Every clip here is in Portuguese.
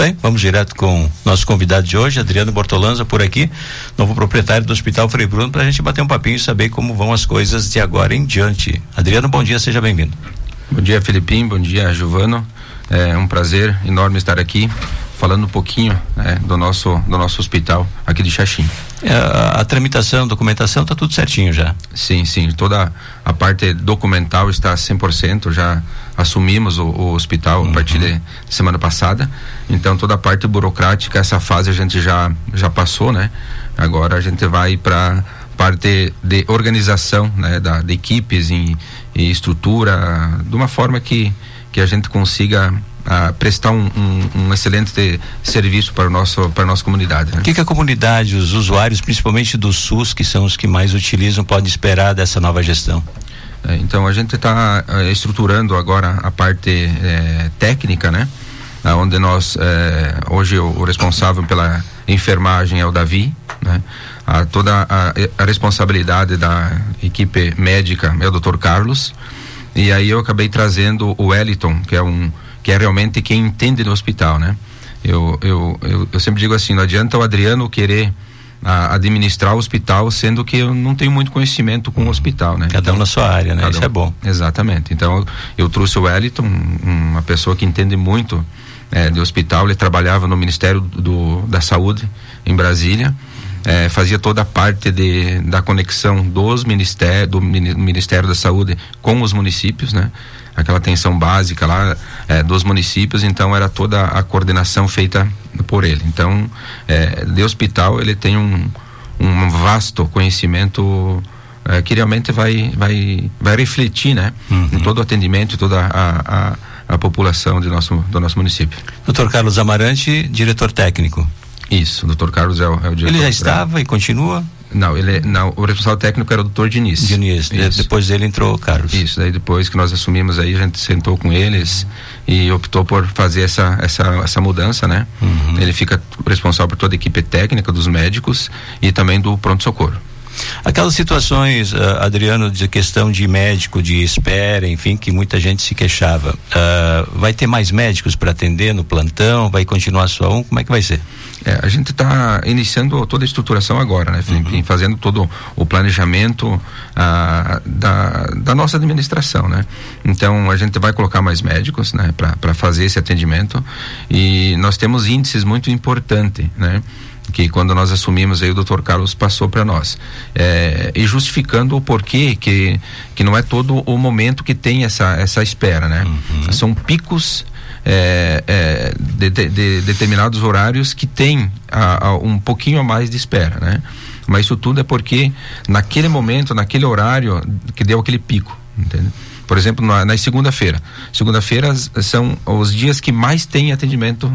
Bem, vamos direto com nosso convidado de hoje, Adriano Bortolanza, por aqui, novo proprietário do Hospital Frei Bruno, para a gente bater um papinho e saber como vão as coisas de agora em diante. Adriano, bom dia, seja bem-vindo. Bom dia, Felipinho, bom dia, Giovano. É um prazer enorme estar aqui falando um pouquinho do nosso hospital aqui de Xaxim. A tramitação, documentação, está tudo certinho já? Sim, toda a parte documental está 100%, já assumimos o hospital a partir de semana passada, então toda a parte burocrática, essa fase a gente já passou, né? Agora a gente vai para parte de organização, né, de equipes e estrutura, de uma forma que a gente consiga prestar um excelente serviço para a nossa comunidade, né? O que a comunidade, os usuários, principalmente do SUS, que são os que mais utilizam, podem esperar dessa nova gestão? Então a gente está estruturando agora a parte técnica, né? Onde nós hoje o responsável pela enfermagem é o Davi, né? Toda a responsabilidade da equipe médica é o Dr. Carlos, e aí eu acabei trazendo o Wellington, que é realmente quem entende do hospital, né? Eu sempre digo assim, não adianta o Adriano querer administrar o hospital, sendo que eu não tenho muito conhecimento com o hospital, né? Cada um na sua área, né? Isso é bom. Exatamente. Então eu trouxe o Wellington, uma pessoa que entende muito de hospital. Ele trabalhava no Ministério da Saúde em Brasília, fazia toda a parte da conexão do Ministério da Saúde com os municípios, né? Aquela atenção básica lá dos municípios, então era toda a coordenação feita por ele. Então, de hospital ele tem um vasto conhecimento que realmente vai refletir, né? Em todo o atendimento, toda a população do nosso município. Dr. Carlos Amarante, diretor técnico. Isso, o Dr. Carlos é o diretor. Ele já estava e continua? Não, o responsável técnico era o Dr. Diniz. Depois dele entrou o Carlos. Isso, daí depois que nós assumimos aí, a gente sentou com eles e optou por fazer essa mudança, né? Ele fica responsável por toda a equipe técnica dos médicos e também do pronto-socorro. Aquelas situações, Adriano, de questão de médico, de espera, enfim, que muita gente se queixava, vai ter mais médicos para atender no plantão? Vai continuar só um? Como é que vai ser? A gente está iniciando toda a estruturação agora, né, Felipe? Fazendo todo o planejamento da nossa administração, né? Então a gente vai colocar mais médicos, né, para fazer esse atendimento, e nós temos índices muito importantes, né? Que quando nós assumimos aí o Dr. Carlos passou para nós, e justificando o porquê que não é todo o momento que tem essa espera, né? São picos de determinados horários que tem um pouquinho a mais de espera, né? Mas isso tudo é porque naquele momento, naquele horário que deu aquele pico, entende? Por exemplo, na segunda-feira são os dias que mais tem atendimento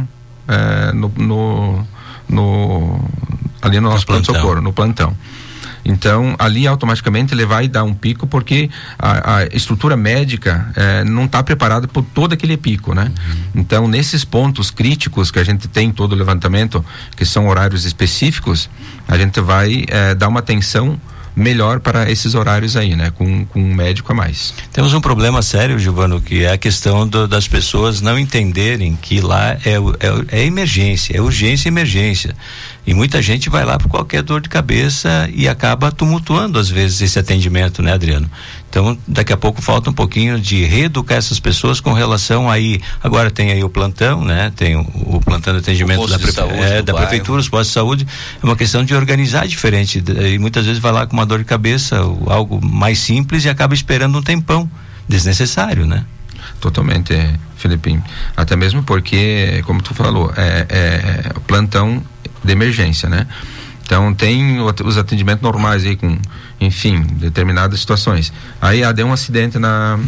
ali no nosso pronto-socorro, no plantão. Então, ali automaticamente ele vai dar um pico, porque a estrutura médica não está preparada por todo aquele pico, né? Então, nesses pontos críticos que a gente tem todo o levantamento, que são horários específicos, a gente vai dar uma atenção melhor para esses horários aí, né? Com um médico a mais. Temos um problema sério, Giovano, que é a questão das pessoas não entenderem que lá é emergência, é urgência e emergência. E muita gente vai lá por qualquer dor de cabeça e acaba tumultuando às vezes esse atendimento, né, Adriano? Então, daqui a pouco falta um pouquinho de reeducar essas pessoas com relação aí. Agora tem aí o plantão, né? Tem o plantão de atendimento da prefeitura, os postos de saúde. É uma questão de organizar diferente. E muitas vezes vai lá com uma dor de cabeça, algo mais simples, e acaba esperando um tempão desnecessário, né? Totalmente, Felipinho. Até mesmo porque, como tu falou, o plantão de emergência, né? Então tem os atendimentos normais aí com, enfim, determinadas situações. Aí deu um acidente na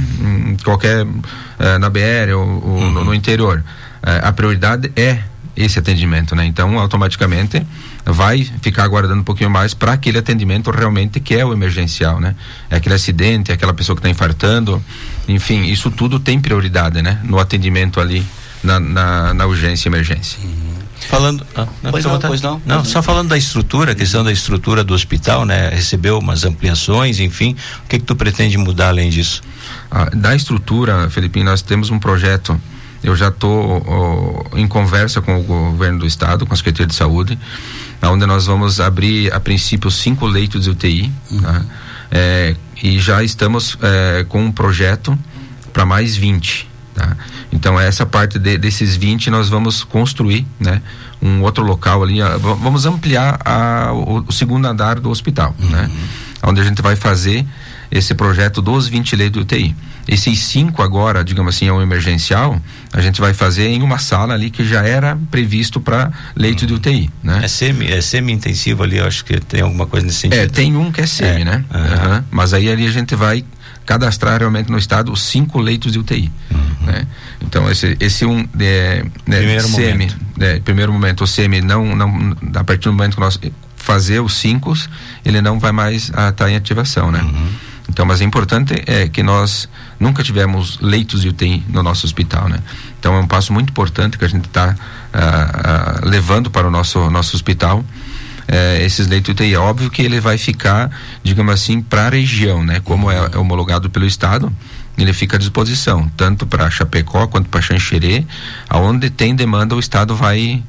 BR ou no interior. A prioridade é esse atendimento, né? Então automaticamente vai ficar aguardando um pouquinho mais para aquele atendimento realmente que é o emergencial, né? É aquele acidente, é aquela pessoa que está infartando, enfim, isso tudo tem prioridade, né? No atendimento ali na urgência e emergência. Falando, só falando da estrutura, a questão da estrutura do hospital, né? Recebeu umas ampliações, enfim, o que tu pretende mudar além disso? Da estrutura, Felipinho, nós temos um projeto eu já estou em conversa com o governo do estado, com a Secretaria de Saúde, onde nós vamos abrir, a princípio, 5 leitos de UTI, tá? E já estamos com um projeto para mais 20, tá? Então essa parte desses 20 nós vamos construir, né, um outro local ali, vamos ampliar o segundo andar do hospital, né, onde a gente vai fazer esse projeto dos 20 leitos de UTI. Esses 5 agora, digamos assim, é um emergencial, a gente vai fazer em uma sala ali que já era previsto para leito de UTI, né? É semi-intensivo ali, eu acho que tem alguma coisa nesse sentido. Tem um que é semi, né? Mas aí ali a gente vai cadastrar realmente no estado os 5 leitos de UTI, né? Então esse primeiro momento, o semi não, a partir do momento que nós fazer os 5, ele não vai mais estar em ativação, né? Então, mas é importante que nós nunca tivemos leitos de UTI no nosso hospital, né? Então é um passo muito importante que a gente está levando para o nosso hospital, esses leitos de UTI. É óbvio que ele vai ficar, digamos assim, para a região, né? Como é homologado pelo estado, ele fica à disposição, tanto para Chapecó quanto para Xanxerê, aonde tem demanda o estado vai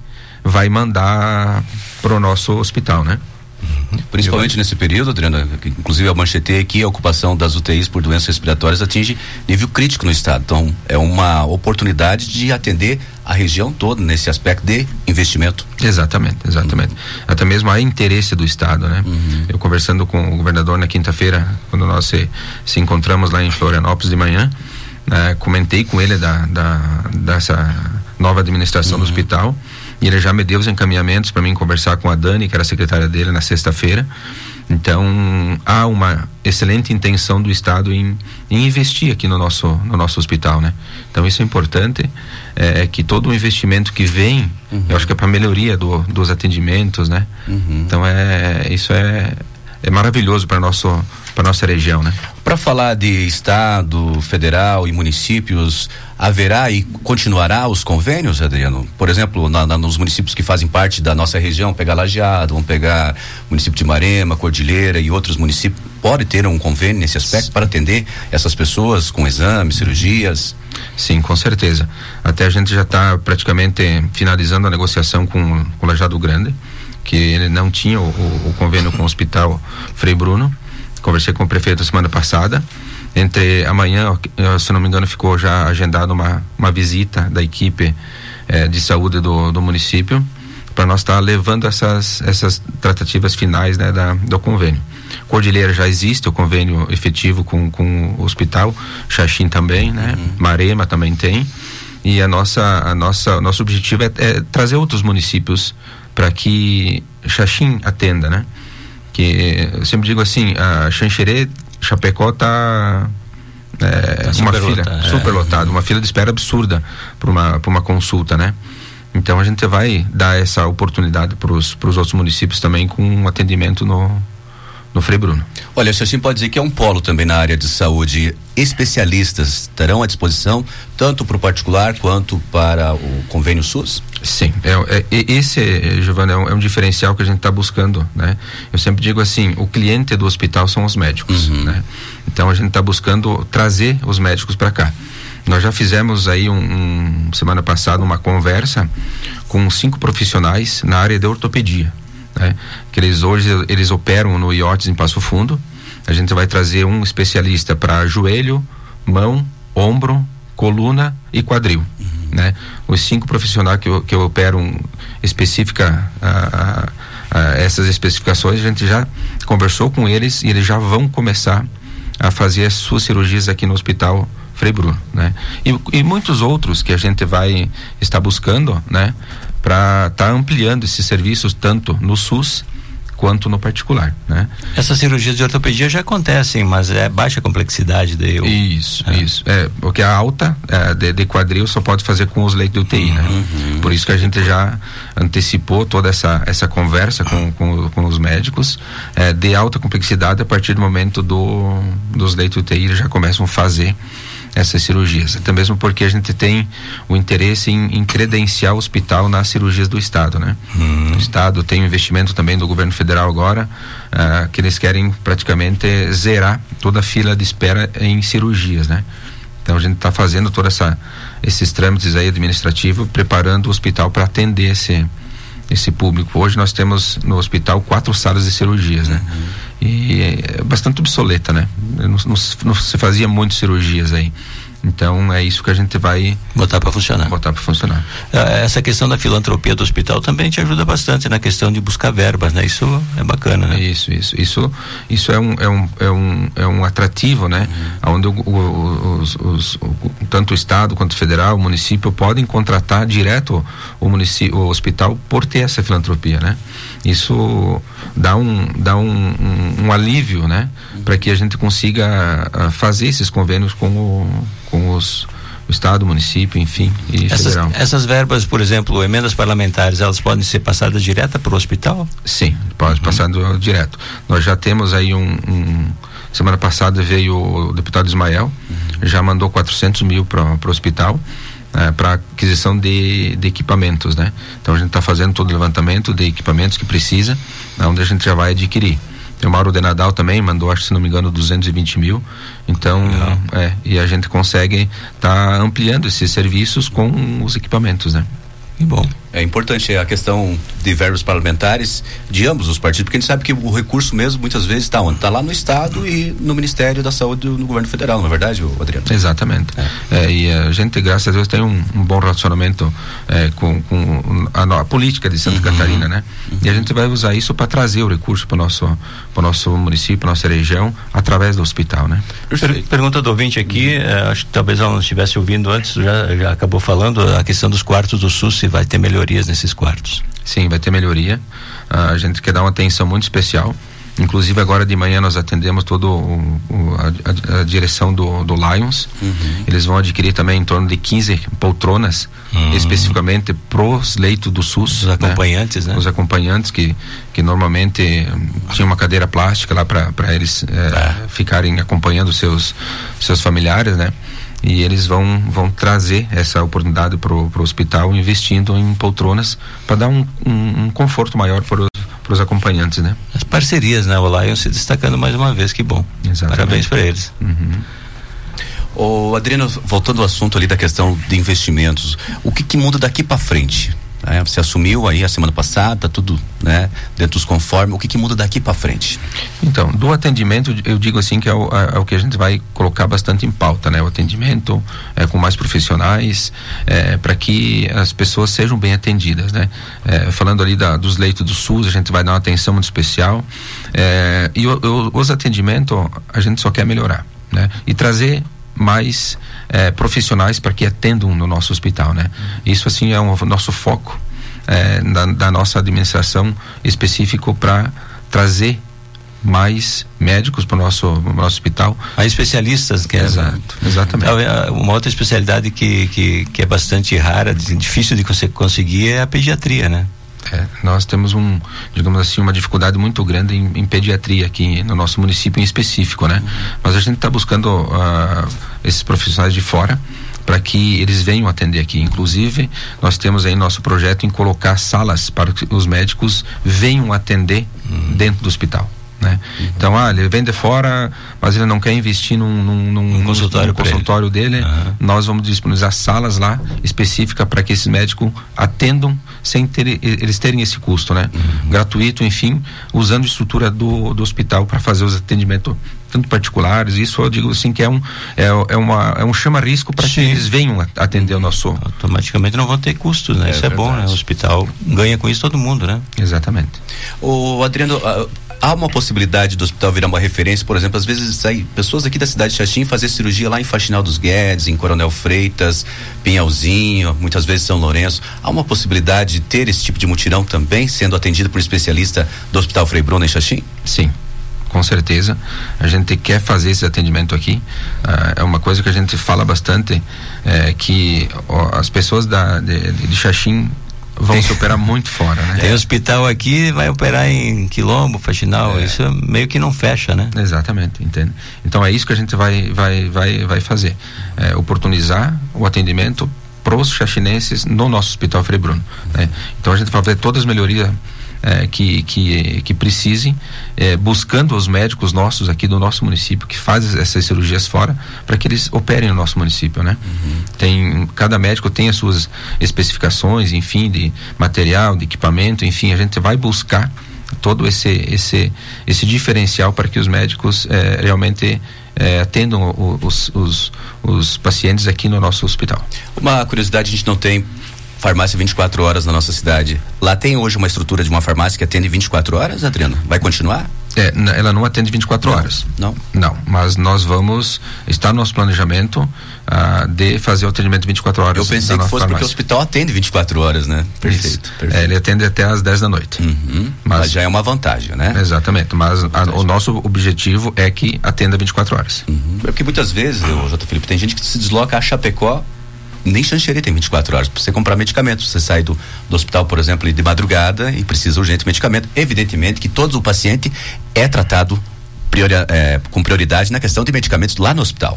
mandar para o nosso hospital, né? Principalmente nesse período, Adriano, inclusive eu manchetei que a ocupação das UTIs por doenças respiratórias atinge nível crítico no estado. Então é uma oportunidade de atender a região toda nesse aspecto de investimento. Exatamente. Até mesmo há interesse do estado, né? Eu conversando com o governador na quinta-feira, quando nós se encontramos lá em Florianópolis de manhã, comentei com ele dessa nova administração do hospital, e ele já me deu os encaminhamentos para mim conversar com a Dani, que era a secretária dele, na sexta-feira. Então há uma excelente intenção do estado em investir aqui no nosso hospital, né? Então isso é importante, que todo o investimento que vem, eu acho que é para melhoria dos atendimentos, né? Então isso é maravilhoso para nossa região, né? Para falar de estado, federal e municípios, haverá e continuará os convênios, Adriano? Por exemplo, nos municípios que fazem parte da nossa região, pegar Lajeado, vamos pegar o município de Marema, Cordilheira e outros municípios, pode ter um convênio nesse aspecto para atender essas pessoas com exames, cirurgias? Sim, com certeza. Até a gente já está praticamente finalizando a negociação com o Lajeado Grande, que ele não tinha o convênio com o Hospital Frei Bruno. Conversei com o prefeito semana passada. Entre amanhã, se não me engano, ficou já agendada uma visita da equipe de saúde do município, para nós estar levando essas tratativas finais, né, do convênio. Cordilheira já existe o convênio efetivo com o hospital, Xaxim também, né? Marema também tem, e nosso objetivo é trazer outros municípios para que Xaxim atenda, né? Que eu sempre digo assim, a Xanxerê, Chapecó tá uma fila super lotada, uma fila de espera absurda para uma consulta, né? Então a gente vai dar essa oportunidade para os outros municípios também, com um atendimento no Frei Bruno. Olha, o Xaxim pode dizer que é um polo também na área de saúde. Especialistas estarão à disposição tanto para o particular quanto para o convênio SUS? Sim, esse, Giovanni, é um diferencial que a gente está buscando, né? Eu sempre digo assim, o cliente do hospital são os médicos, né? Então a gente está buscando trazer os médicos para cá. Nós já fizemos aí semana passada uma conversa com 5 profissionais na área de ortopedia, né? Que hoje eles operam no IOTS em Passo Fundo. A gente vai trazer um especialista para joelho, mão, ombro, coluna e quadril, né? Os 5 profissionais que operam essas especificações, a gente já conversou com eles e eles já vão começar a fazer as suas cirurgias aqui no Hospital Frei Bruno, né? E muitos outros que a gente vai estar buscando, né? Para estar ampliando esses serviços tanto no SUS quanto no particular, né? Essas cirurgias de ortopedia já acontecem, mas é baixa complexidade Isso. Porque a alta de quadril só pode fazer com os leitos de UTI, né? Por isso que a gente já antecipou toda essa conversa com os médicos, de alta complexidade. A partir do momento dos leitos de UTI, eles já começam a fazer essas cirurgias, até mesmo porque a gente tem o interesse em credenciar o hospital nas cirurgias do estado, né? O estado tem um investimento também do governo federal agora, que eles querem praticamente zerar toda a fila de espera em cirurgias, né? Então a gente está fazendo toda esses trâmites aí administrativos, preparando o hospital para atender esse público. Hoje nós temos no hospital 4 salas de cirurgias, né? E é bastante obsoleta, né? Não se fazia muitas cirurgias aí. Então é isso que a gente vai botar para funcionar. Essa questão da filantropia do hospital também te ajuda bastante na questão de buscar verbas, né? Isso é bacana, né? Isso é um atrativo, né? Onde tanto o estado quanto o federal, o município podem contratar direto o hospital por ter essa filantropia, né? Isso dá um alívio, né? Para que a gente consiga fazer esses convênios com o estado, município, enfim, e federal. Essas verbas, por exemplo, emendas parlamentares, elas podem ser passadas direto para o hospital? Sim, pode passar direto. Nós já temos aí semana passada veio o deputado Ismael, já mandou 400 mil para o hospital, para aquisição de equipamentos, né? Então a gente está fazendo todo o levantamento de equipamentos que precisa, onde a gente já vai adquirir. O Mauro de Nadal também mandou, acho que se não me engano, 220 mil. Então, e a gente consegue estar ampliando esses serviços com os equipamentos, né? Que bom. É importante a questão de verbos parlamentares de ambos os partidos, porque a gente sabe que o recurso mesmo muitas vezes está onde? Está lá no estado e no Ministério da Saúde no governo federal, não é verdade, Adriano? Exatamente. E a gente, graças a Deus, tem um bom relacionamento com a política de Santa Catarina, né? E a gente vai usar isso para trazer o recurso para o nosso município, nossa região, através do hospital, né? Pergunta do ouvinte aqui, acho que talvez ela não estivesse ouvindo antes, já acabou falando a questão dos quartos do SUS, se vai ter melhorias nesses quartos. Sim, vai ter melhoria. A gente quer dar uma atenção muito especial. Inclusive agora de manhã nós atendemos toda a direção do Lions. Eles vão adquirir também em torno de 15 poltronas, especificamente pros leitos do SUS. Os acompanhantes, né? Os acompanhantes que normalmente tinha uma cadeira plástica lá para eles ficarem acompanhando seus familiares, né? E eles vão trazer essa oportunidade pro hospital, investindo em poltronas para dar um conforto maior para os acompanhantes, né? As parcerias, né? O Lion se destacando mais uma vez, que bom. Exatamente. Parabéns para eles. Ô Adriano, voltando ao assunto ali da questão de investimentos, o que muda daqui para frente? Você assumiu aí a semana passada, tudo, né, dentro dos conformes, o que muda daqui para frente? Então, do atendimento, eu digo assim que é o que a gente vai colocar bastante em pauta, né? O atendimento com mais profissionais, para que as pessoas sejam bem atendidas, né? Falando ali dos leitos do SUS, a gente vai dar uma atenção muito especial, e os atendimentos a gente só quer melhorar, né? E trazer mais profissionais para que atendam no nosso hospital, né? Isso assim é o nosso foco da nossa administração específico para trazer mais médicos para o nosso hospital. Há especialistas que exatamente. Uma outra especialidade que é bastante rara, difícil de você conseguir é a pediatria, né? Nós temos digamos assim, uma dificuldade muito grande em pediatria aqui no nosso município em específico, né? Mas a gente está buscando esses profissionais de fora para que eles venham atender aqui. Inclusive, nós temos aí nosso projeto em colocar salas para que os médicos venham atender dentro do hospital, né? Então, ele vem de fora, mas ele não quer investir num consultório dele. Nós vamos disponibilizar salas lá específicas para que esses médicos atendam sem eles terem esse custo, né? Gratuito, enfim, usando a estrutura do hospital para fazer os atendimentos tanto particulares. Isso eu digo assim que é um chama-risco para que eles venham atender o nosso. Automaticamente não vão ter custos, né? Isso é bom, né? O hospital ganha com isso todo mundo, né? Exatamente. O Adriano, há uma possibilidade do hospital virar uma referência, por exemplo, às vezes saem pessoas aqui da cidade de Xaxim fazer cirurgia lá em Faxinal dos Guedes, em Coronel Freitas, Pinhalzinho, muitas vezes São Lourenço. Há uma possibilidade de ter esse tipo de mutirão também, sendo atendido por especialista do Hospital Frei Bruno em Xaxim? Sim, com certeza. A gente quer fazer esse atendimento aqui. É uma coisa que a gente fala bastante, que as pessoas de Xaxim vão se operar muito fora, né? Tem hospital aqui, vai operar em Quilombo, Faxinal, isso meio que não fecha, né? Exatamente, entende? Então é isso que a gente vai fazer, oportunizar o atendimento para os xaxinenses no nosso Hospital Frei Bruno, né? Então a gente vai fazer todas as melhorias que precisem, buscando os médicos nossos aqui do nosso município que fazem essas cirurgias fora, para que eles operem no nosso município, né? Cada médico tem as suas especificações, enfim, de material, de equipamento, enfim, a gente vai buscar todo esse diferencial para que os médicos realmente atendam os pacientes aqui no nosso hospital. Uma curiosidade, a gente não tem farmácia 24 horas na nossa cidade. Lá tem hoje uma estrutura de uma farmácia que atende 24 horas, Adriano? Vai continuar? Ela não atende 24 horas. Não, mas nós está no nosso planejamento de fazer o atendimento 24 horas. Eu pensei que fosse farmácia, porque o hospital atende 24 horas, né? Perfeito. Ele atende até às 10 da noite. Mas já é uma vantagem, né? Exatamente, mas o nosso objetivo é que atenda 24 horas. Porque muitas vezes, J. Felipe, tem gente que se desloca a Chapecó, nem Xanxerê tem 24 horas para você comprar medicamentos. Você sai do hospital, por exemplo, de madrugada e precisa urgente de medicamento. Evidentemente que todo o paciente é tratado com prioridade na questão de medicamentos lá no hospital.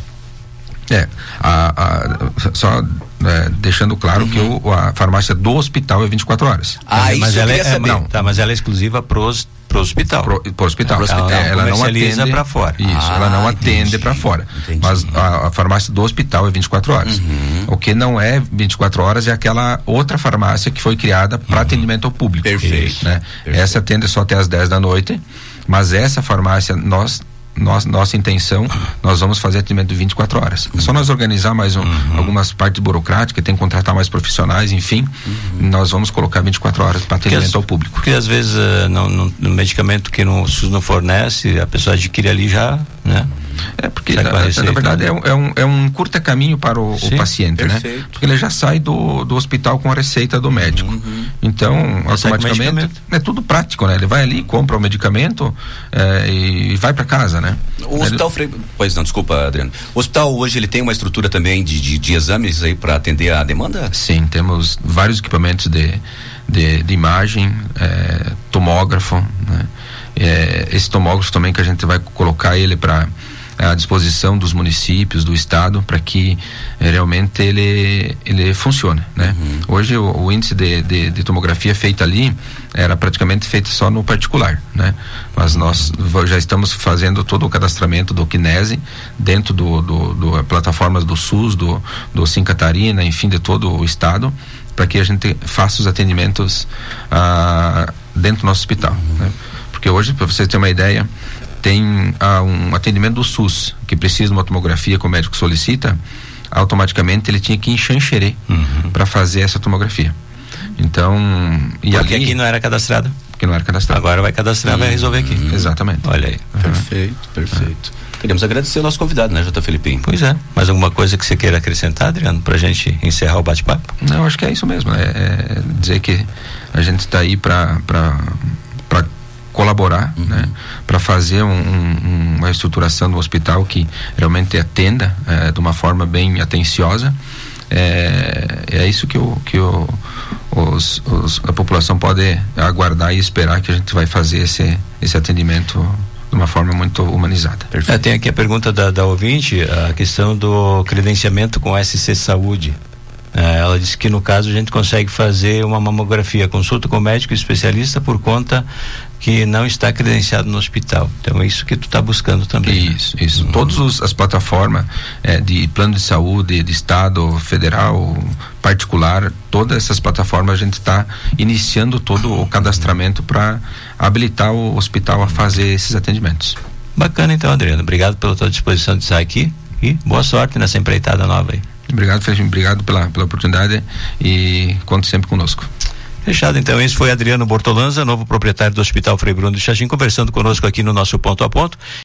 Só deixando claro que a farmácia do hospital é 24 horas. Mas ela mas ela é exclusiva pro hospital. Pro hospital. Ela não atende para fora. Isso, ela não atende para fora. Entendi. Mas a farmácia do hospital é 24 horas. O que não é 24 horas é aquela outra farmácia que foi criada para atendimento ao público. Perfeito. Né? Perfeito. Essa atende só até às 10 da noite, mas essa farmácia nossa intenção, nós vamos fazer atendimento de 24 horas. É só nós organizar mais algumas partes burocráticas, tem que contratar mais profissionais, enfim, nós vamos colocar 24 horas para atendimento ao público. Porque às vezes no medicamento que o SUS não fornece, a pessoa adquire ali já, né? Porque na verdade é um curta caminho para o paciente, perfeito, né? Porque ele já sai do hospital com a receita do médico. Então, automaticamente é tudo prático, né? Ele vai ali, compra o medicamento e vai para casa, né? O hospital Pois não, desculpa, Adriano. O hospital hoje ele tem uma estrutura também de exames aí para atender a demanda? Sim, temos vários equipamentos de imagem, tomógrafo, né? Esse tomógrafo também que a gente vai colocar ele à disposição dos municípios, do estado, para que realmente ele funcione, né? Hoje o índice de tomografia feita ali era praticamente feito só no particular, né? Mas nós já estamos fazendo todo o cadastramento do Kinese dentro do plataformas do SUS, do Sim Catarina, enfim, de todo o estado, para que a gente faça os atendimentos dentro do nosso hospital, né? Porque hoje, para vocês terem uma ideia, tem um atendimento do SUS que precisa de uma tomografia que o médico solicita, automaticamente ele tinha que ir em Xanxerê para fazer essa tomografia. Então, porque aqui não era cadastrado? Porque não era cadastrado. Agora vai cadastrar, vai resolver aqui. Exatamente. Olha aí. Perfeito. Queremos agradecer o nosso convidado, né, J. Felipinho? Pois é. Mais alguma coisa que você queira acrescentar, Adriano, pra gente encerrar o bate-papo? Não, acho que é isso mesmo. Dizer que a gente está aí para colaborar, né, para fazer uma estruturação do hospital que realmente atenda de uma forma bem atenciosa. É isso que a população pode aguardar e esperar, que a gente vai fazer esse atendimento de uma forma muito humanizada. Tem aqui a pergunta da ouvinte, a questão do credenciamento com SC Saúde. Ela disse que no caso a gente consegue fazer uma mamografia, consulta com médico especialista por conta que não está credenciado no hospital. Então é isso que tu está buscando também. Isso. Todas as plataformas de plano de saúde, de estado, federal, particular, todas essas plataformas a gente está iniciando todo o cadastramento para habilitar o hospital a fazer esses atendimentos. Bacana então, Adriano. Obrigado pela tua disposição de estar aqui e boa sorte nessa empreitada nova aí. Obrigado, Felipe. Obrigado pela oportunidade e conte sempre conosco. Fechado, então. Esse foi Adriano Bortolanza, novo proprietário do Hospital Frei Bruno de Xaxim, conversando conosco aqui no nosso Ponto a Ponto.